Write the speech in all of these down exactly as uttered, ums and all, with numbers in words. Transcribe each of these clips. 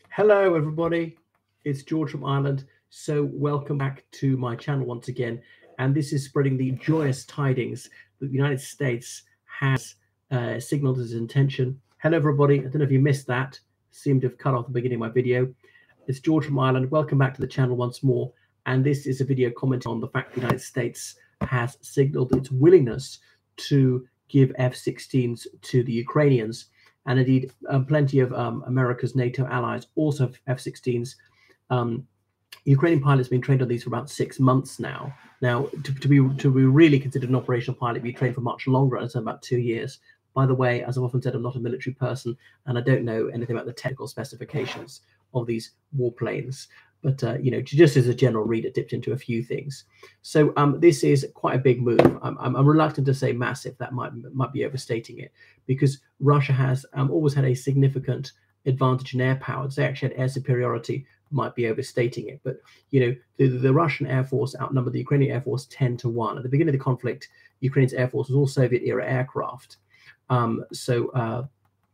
Hello, everybody. It's George from Ireland. So, welcome back to my channel once again. And this is spreading the joyous tidings that the United States has uh, signaled its intention. Hello, everybody. I don't know if you missed that. Seemed to have cut off the beginning of my video. It's George from Ireland. Welcome back to the channel once more. And this is a video commenting on the fact the United States has signaled its willingness to give F sixteens to the Ukrainians. And indeed, um, plenty of um, America's NATO allies also have F sixteens. Um, Ukrainian pilots have been trained on these for about six months now. Now, to, to be to be really considered an operational pilot, be trained for much longer, and so about two years. By the way, as I've often said, I'm not a military person, and I don't know anything about the technical specifications of these warplanes. But, uh, you know, just as a general reader, dipped into a few things. So um, this is quite a big move. I'm, I'm, I'm reluctant to say massive. That might might be overstating it, because Russia has um, always had a significant advantage in air power. To say actually had air superiority might be overstating it. But, you know, the, the Russian Air Force outnumbered the Ukrainian Air Force ten to one. At the beginning of the conflict, Ukraine's Air Force was all Soviet-era aircraft. Um, so... Uh,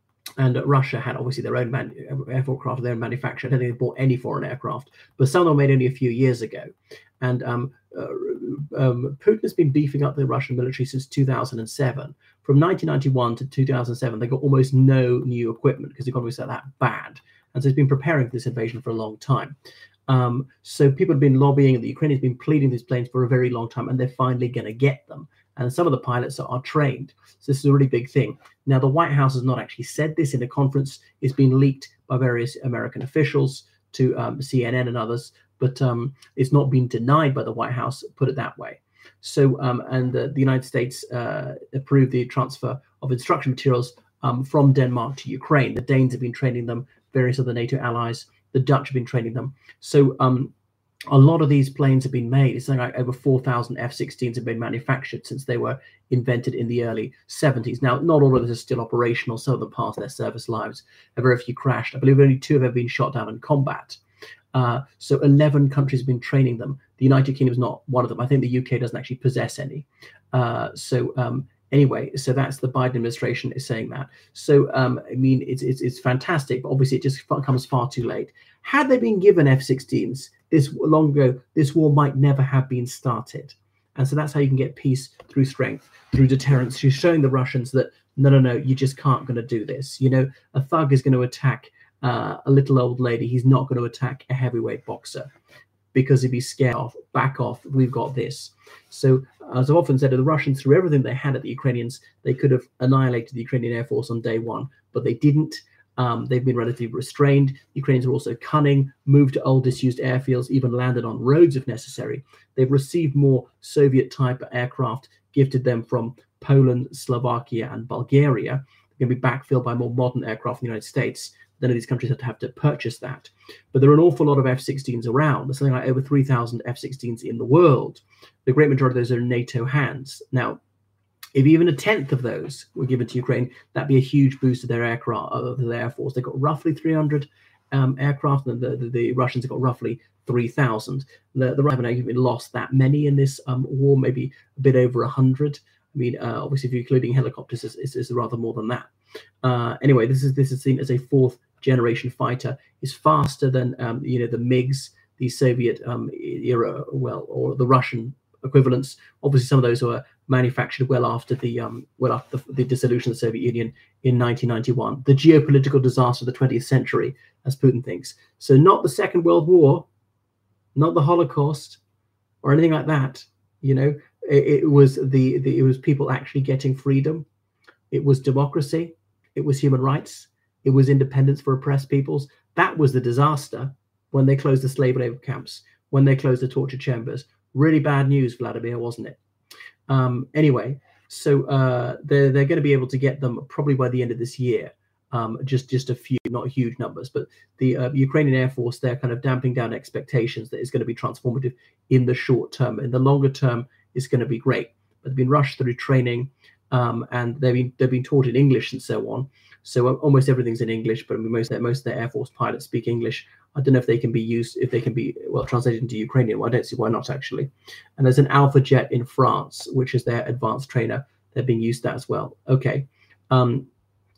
And Russia had obviously their own man, aircraft, their own manufacturer. I don't think they bought any foreign aircraft, but some of them were made only a few years ago. And um, uh, um, Putin has been beefing up the Russian military since two thousand seven. From nineteen ninety-one to two thousand seven, they got almost no new equipment because the economy was that bad. And so he's been preparing for this invasion for a long time. Um, so people have been lobbying, the Ukrainians have been pleading these planes for a very long time, and they're finally going to get them. And some of the pilots are, are trained. So this is a really big thing. Now, the White House has not actually said this in a conference. It's been leaked by various American officials to um, C N N and others, but um, it's not been denied by the White House, put it that way. So, um, and uh, the United States uh, approved the transfer of instruction materials um, from Denmark to Ukraine. The Danes have been training them, various other NATO allies. The Dutch have been training them. So, um, a lot of these planes have been made. It's something like over four thousand F sixteens have been manufactured since they were invented in the early seventies. Now, not all of this is still operational. Some of them passed their service lives. A very few crashed. I believe only two have ever been shot down in combat. Uh, so eleven countries have been training them. The United Kingdom is not one of them. I think the U K doesn't actually possess any. Uh, so um, anyway, so that's the Biden administration is saying that. So, um, I mean, it's, it's, it's fantastic, but obviously it just comes far too late. Had they been given F sixteens this long ago, this war might never have been started. And so that's how you can get peace through strength, through deterrence, through showing the Russians that, no, no, no, you just can't going to do this. You know, a thug is going to attack uh, a little old lady. He's not going to attack a heavyweight boxer because he'd be scared off, back off, we've got this. So as I've often said, the Russians, through everything they had at the Ukrainians, they could have annihilated the Ukrainian Air Force on day one, but they didn't. Um, they've been relatively restrained. Ukrainians are also cunning, moved to old disused airfields, even landed on roads if necessary. They've received more Soviet-type aircraft gifted them from Poland, Slovakia, and Bulgaria. They're going to be backfilled by more modern aircraft in the United States. None of these countries have to have to purchase that. But there are an awful lot of F sixteens around. There's something like over three thousand F sixteens in the world. The great majority of those are in NATO hands. Now, if even a tenth of those were given to Ukraine, that'd be a huge boost to their aircraft, of their air force. They've got roughly three hundred um, aircraft, and the, the, the Russians have got roughly three thousand. The, the Russians haven't even lost that many in this um, war, maybe a bit over one hundred. I mean, uh, obviously, if you're including helicopters, it's, it's, it's rather more than that. Uh, anyway, this is this is seen as a fourth generation fighter. It's faster than um, you know the MiGs, the Soviet um, era, well, or the Russian equivalents. Obviously, some of those were manufactured well after the um, well after the, the dissolution of the Soviet Union in nineteen ninety-one. The geopolitical disaster of the twentieth century, as Putin thinks. So not the Second World War, not the Holocaust, or anything like that. You know, it, it was the, the it was people actually getting freedom. It was democracy. It was human rights. It was independence for oppressed peoples. That was the disaster when they closed the slave labor camps, when they closed the torture chambers. Really bad news, Vladimir, wasn't it? Um, anyway, so uh, they're, they're going to be able to get them probably by the end of this year. Um, just, just a few, not huge numbers, but the uh, Ukrainian Air Force, they're kind of damping down expectations that it's going to be transformative in the short term. In the longer term, it's going to be great. But they've been rushed through training, um, and they've been, they've been taught in English and so on. So almost everything's in English, but I mean, most, most of their Air Force pilots speak English. I don't know if they can be used, if they can be, well, translated into Ukrainian. Well, I don't see why not, actually. And there's an Alpha Jet in France, which is their advanced trainer. They're being used that as well. Okay. Um,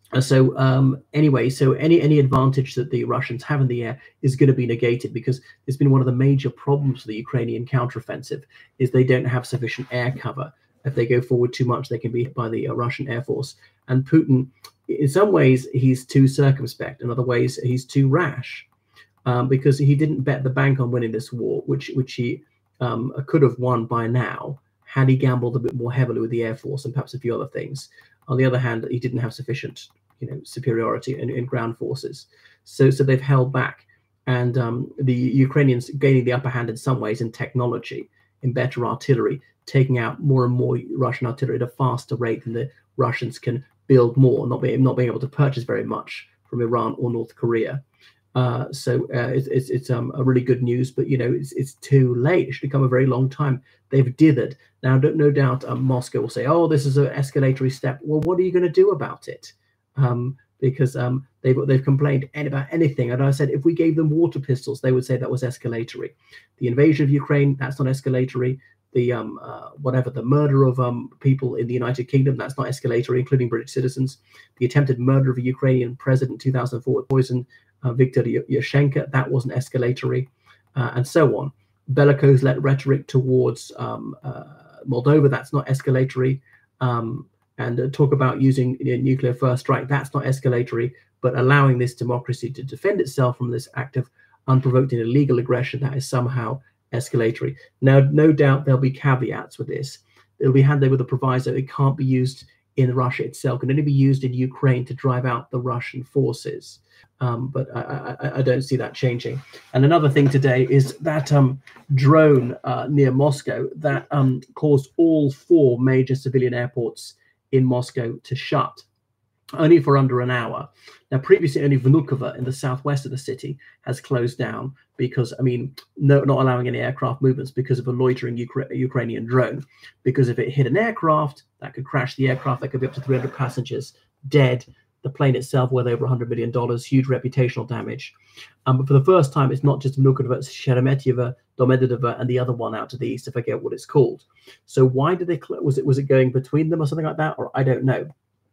So um, anyway, so any any advantage that the Russians have in the air is going to be negated, because it's been one of the major problems for the Ukrainian counteroffensive is they don't have sufficient air cover. If they go forward too much, they can be hit by the uh, Russian Air Force. And Putin, in some ways, he's too circumspect. In other ways, he's too rash, um, because he didn't bet the bank on winning this war, which which he um, could have won by now had he gambled a bit more heavily with the Air Force and perhaps a few other things. On the other hand, he didn't have sufficient, you know, superiority in, in ground forces, so so they've held back, and um, the Ukrainians gaining the upper hand in some ways in technology, in better artillery, taking out more and more Russian artillery at a faster rate than the Russians can build more, not being not being able to purchase very much from Iran or North Korea. Uh, so uh, it's it's, it's um, a really good news, but you know it's it's too late. It should have come a very long time. They've dithered. Now, don't, no doubt, um, Moscow will say, "Oh, this is an escalatory step." Well, what are you going to do about it? Um, because um, they've they've complained about anything, and I said if we gave them water pistols, they would say that was escalatory. The invasion of Ukraine, that's not escalatory. The um, uh, whatever the murder of um, people in the United Kingdom, that's not escalatory, including British citizens. The attempted murder of a Ukrainian president in two thousand four with poison, uh, Viktor Yushchenko, that wasn't escalatory, uh, and so on. Bellicose rhetoric towards um, uh, Moldova, that's not escalatory. Um, and uh, talk about using you know, nuclear first strike, that's not escalatory. But allowing this democracy to defend itself from this act of unprovoked and illegal aggression, that is somehow escalatory. Now, no doubt there'll be caveats with this. It'll be handled with a proviso. It can't be used in Russia itself. It can only be used in Ukraine to drive out the Russian forces. Um, but I, I, I don't see that changing. And another thing today is that um, drone uh, near Moscow that um, caused all four major civilian airports in Moscow to shut, only for under an hour. Now, previously, only Vnukovo in the southwest of the city has closed down because, I mean, no, not allowing any aircraft movements because of a loitering Ukra Ukrainian drone. Because if it hit an aircraft, that could crash the aircraft, that could be up to three hundred passengers dead. The plane itself worth over one hundred million dollars, huge reputational damage. Um, but for the first time, it's not just Vnukovo, it's Sheremetyevo, Domodedovo, and the other one out to the east, I forget what it's called. So why did they, was it, was it going between them or something like that? Or I don't know.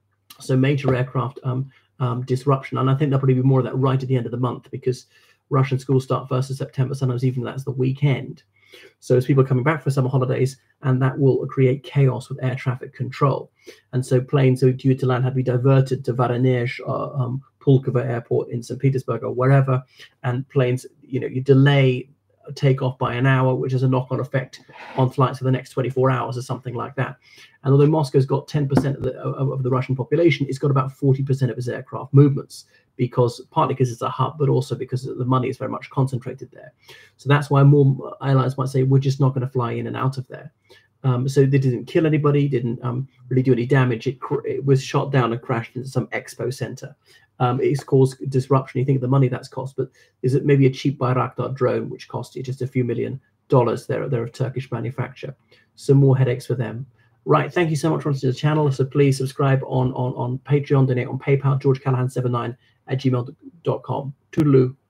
So major aircraft um, um, disruption. And I think there'll probably be more of that right at the end of the month, because Russian schools start first of September, sometimes even that's the weekend. So as people are coming back for summer holidays, and that will create chaos with air traffic control. And so planes that are due to land had to be diverted to Voronezh or um, Pulkovo Airport in Saint Petersburg or wherever. And planes, you know, you delay takeoff by an hour, which has a knock-on effect on flights for the next twenty-four hours or something like that. And although Moscow's got ten percent of the, of, of the Russian population, it's got about forty percent of its aircraft movements, because partly because it's a hub, but also because the money is very much concentrated there. So that's why more airlines might say, we're just not going to fly in and out of there. Um, so they didn't kill anybody, didn't um, really do any damage. It, it was shot down and crashed into some expo center. Um, it's caused disruption. You think of the money that's cost, but is it maybe a cheap Bayraktar drone, which cost you just a few million dollars? They're, they're of Turkish manufacture. Some more headaches for them. Right. Thank you so much for watching the channel. So please subscribe on, on, on Patreon, donate on PayPal, george callahan seven nine at gmail dot com. Toodaloo.